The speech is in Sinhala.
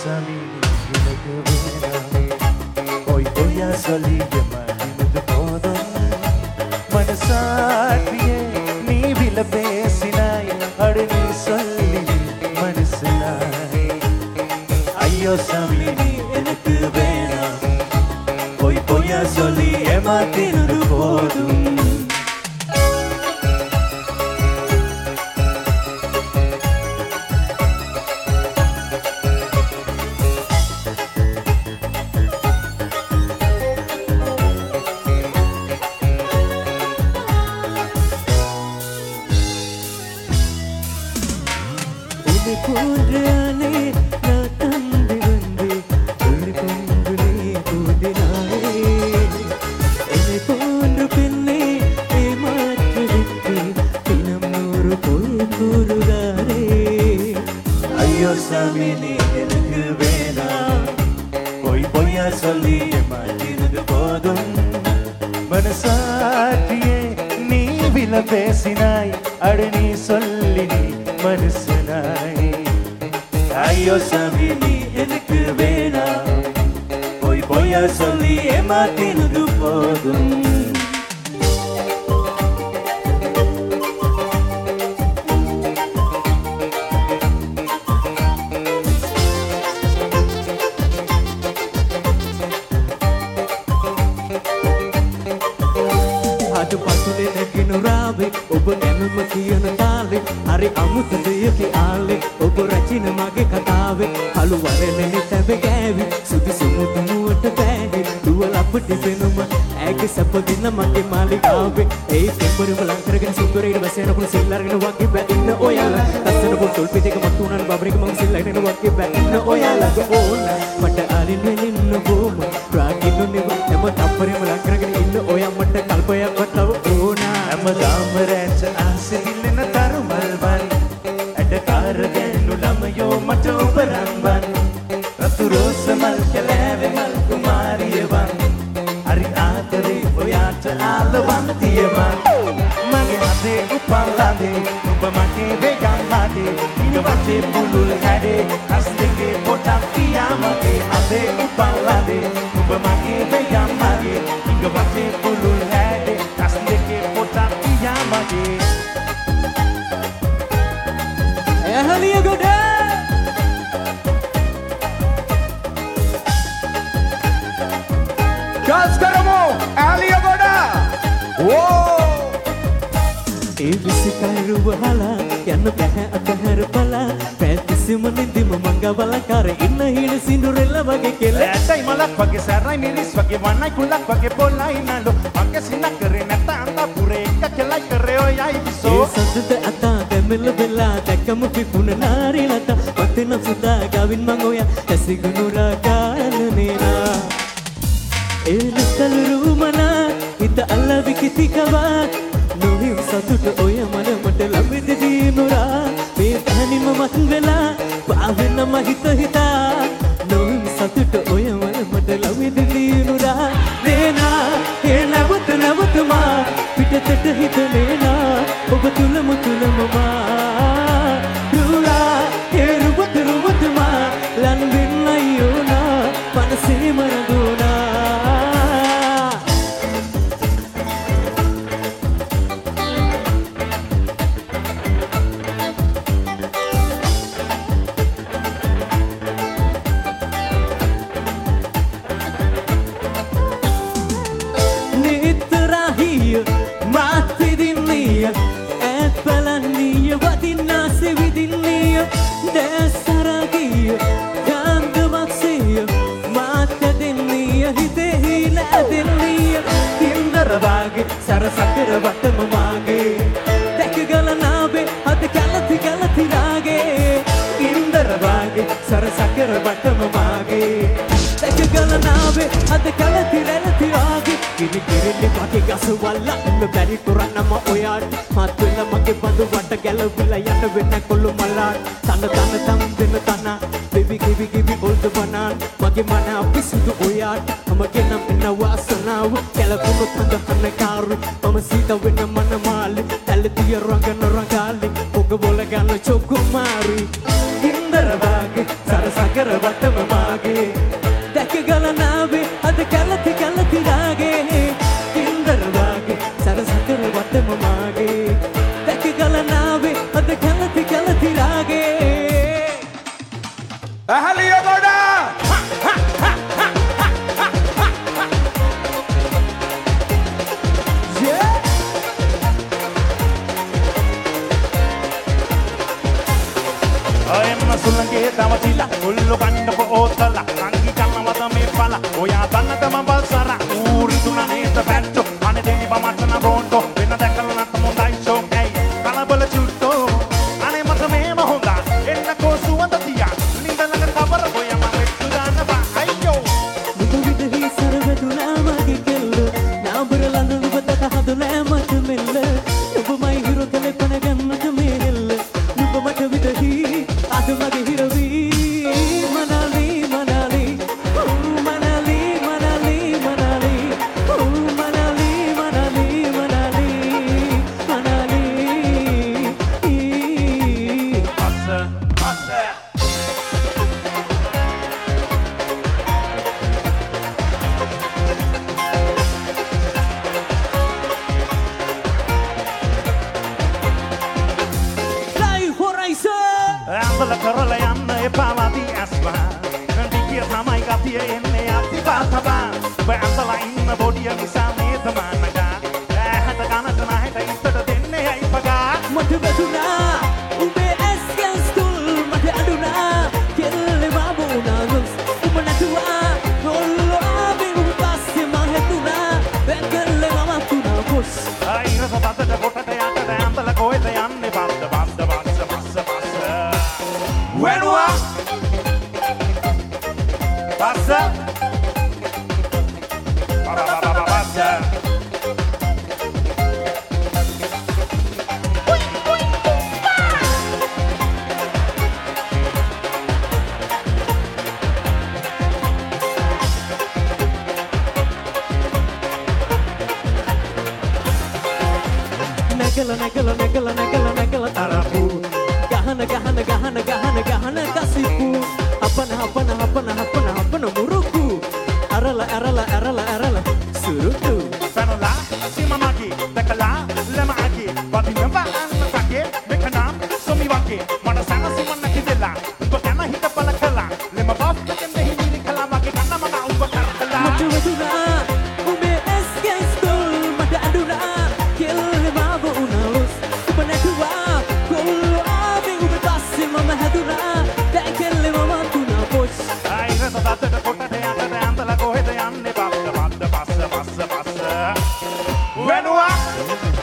samini vilagavena oi oya soliye madinadu podam manasatiye nee vilapesinai adni solli manasalai ayyo samini enakku vena oi oya soliye madinadu podam samini enakku vena poi poya solli madinadu podum manasatiye nee vila pesinai adni solli manasanai ayyo samini enakku vena poi poya solli madinadu podum patule naginu raave oba ganuma kiyana taale hari amutu deyaki aale oba rachina mage kataave halu warene nitabe gaavi sudi sumutu muwata baahe duwala apati benuma age sapadina mage maligave ei tempuru balankarගෙන sundureyda basena pulu sillarගෙන wage ba inna oyala tasana pul tolpiteka matunan babreke mang sillarගෙන wage ba inna oyala ona mata alin velinna boma raginnu niwa nama tappare balankarගෙන inna oya mata kalpaya katav ona හැමදාම රැට ආසෙ දිලන තරුමල්වන් ඇඩකාරගැනු ළමයෝ මට ඔබ රන්වන් රතු රෝස මල් කැලෑවේ මල් කුමාරියවන් හරි ආදරේ ඔයාට ආලවන්තියවන් මගේ හදේ උපල්ලාදේ ඔබ මගේ වෙගම්ලාදේ ඉන වටේ පුළුල් හැඩේ අස් දෙකේ පොටක් පියා මගේ හදේ උපල්ලාදේ ඔබ මගේ වෙගම්ලාදේ ඉන වටේ පුළුල් හැඩේ අස් දෙකේ පොටක් පියා මගේ ඇහලිය ගොඩ Charles Karamo, ඇහලිය ගොඩ ඕ ඒ විසිකරු වහලා යන්න බැහැ අතහැර බලා පැතිසිම නිදිම මංගවල කර ඉන්න හිණ සිඳුරෙල්ල වගේ කෙල ඇටයි මලක් වගේ සැරයි මිරිස් වගේ වන්නයි කුලක් වගේ පොල්ලයි නලෝ මගේ සිනක් කරේ නැත අඳපුරේ එක කෙලයි කරේ ඔයයි විසෝ ඒ සතුට අතා දෙමෙල වෙලා දැකම පිපුණ නාරි ලත වතන සුදා ගවින් මං ඔය ඇසිගුණු රාගාලනේනා ඒ නතලු මනා හිත අල්ලවි කිතිකවා නොහිම් සතුට ඔය මනමට ළඟදි දිනුරා මේ තනිම මත් වෙලා පාවෙන මහිත හිතා නොහිම් සතුට ඔය මනමට ළඟදි දිනුරා දේනා ඒ නැවත නැවතමා පිටතට හිත නේනා ඔබ තුලම තුලමමා රුලා ඒ රුවතුමා ලන් වෙන්නයි ඕනා මනසේ මරදුනා සරසකර වටම මාගේ දැකගල නාවේ අද කැලති කැලති නාගේ ඉන්දර වාගේ සරසකර වටම මාගේ දැකගල නාවේ අද කැලති රැලති වාගේ කිරි කිරිලි මගේ ගස වල්ලන්න බැරි කරන්නම ඔයාට මත් වෙන මගේ බඳු වට ගැලවිලා යන්න වෙන කොළු මලාට තන දෙන තන බේබි කිවි ඔල්ද බනන් මගේ මන අපිසුදු ඔයාට මගේ නම් එන වාසනාව කැලකුණු තඳ කාරු මම සීත වෙන මන මාලි තැලතිය රංගන රංගාලි ඔග බොල ගන්න චොකුමාරි ඉන්දර වාගේ සරසකර වටම දවසිලා උල්ලු කන්නකො ඕතලා නංගි කන්නවද මේ පල ඔයා දන්නද මම බල්සර ඌරි තුන නේද පැට්ටෝ අනේ දෙනි බමටන බොන්ඩෝ වෙන දැකලා නැත මොඳයි ෂෝකයි කලබල චුට්ටෝ අනේ මට මේම හොඳා එන්නකෝ සුවඳ තියා නිඳලක කබර ඔය මම වෙච්චු දාන්න බා අයියෝ මුදු විදහි සරවැදුනා මගේ කෙල්ල නාඹර ලඳු නුඹට හදුනා මට මෙල්ල ඔබමයි හිරු කලේ පන ගන්නට මේ හෙල්ල නුඹ මට විදහි අද මගේ හිරවි මනාලි මනාලි මනාලි මනාලි මනාලි මනාලි මනාලි මනාලි මනාලි අස්ස අස්ස Fly Horizon ඇඹල කරලා යන්න එපා වදී ඇස්වා දිගිය තමයි ගතිය එන්නේ අතිපාතබා බැඳලා ඉන්න බොඩිය නිසා නේද මනගා ඇහැට කනට නැහැට ඉස්සට දෙන්නේ ඇයි පගා මට වැදුනා උඹේ ඇස් ගැස්තුල් මට අඩුනා කෙල්ලේ වුණා ගොස් උඹ නැතුවා ගොල්ලෝ ආවේ උඹ පස්සේ මම හැදුනා වැකල්ලේ මම තුනා ගොස් අයින සතට කොටට යන්න ඇඹල කොහෙද යන්නේ බද්ද බද්ද බස්ස බස්ස බස්ස වෙනුවා බස්ස බස්ස නැගල තරපු ගහන කසිපු හපන මුරුකු අරල සුරුටු පැනලා සීමමගේ දැකලා ළමගේ වදිනවා අන්නතගේ මෙකනම් සොමි වගේ මන සනසිම නැති වෙලා උඹ ගැන හිත බල කළා ලෙම බාස් දෙකෙන් දෙහිමිරි කළා මගේ කන්න මම උඹ කරකලා මට වැදුනා උඹේ ඇස් ගැස්තුල් මට අඩුනා කෙල්ලේ වුණා ගොස් උඹ නැතුවා ගොල්ලෝ ආවේ උඹ පස්සේ මම හැදුනා දැන් කෙල්ලේ මම තුනා ගොස් අයින සතට කොටට යන්න ඇඳලා කොහෙද යන්නේ බද්ද බස්ස වෙනුවා